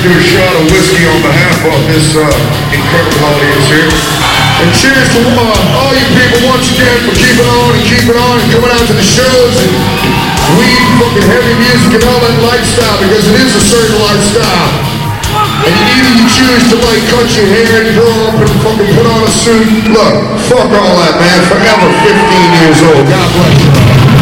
do a shot of whiskey on behalf of this incredible audience here. And cheers to all you people once again for keeping on and coming out to the shows and weed, fucking heavy music and all that lifestyle, because it is a certain lifestyle. And either you choose to like cut your hair and grow up and fucking put on a suit. Look, fuck all that, man. Forever 15 years old. God bless you.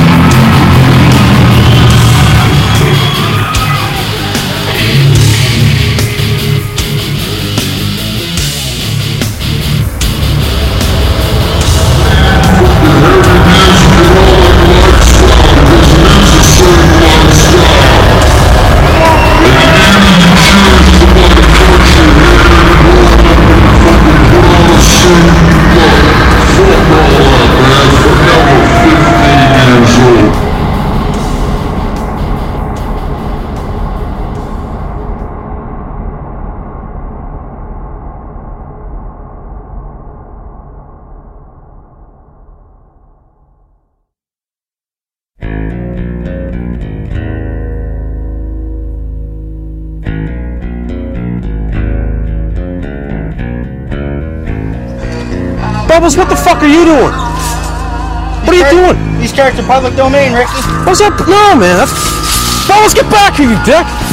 Bubbles, what the fuck are you doing? What are you doing? These characters are public domain, Ricky. What's that? No, man. Bubbles, get back here, you dick!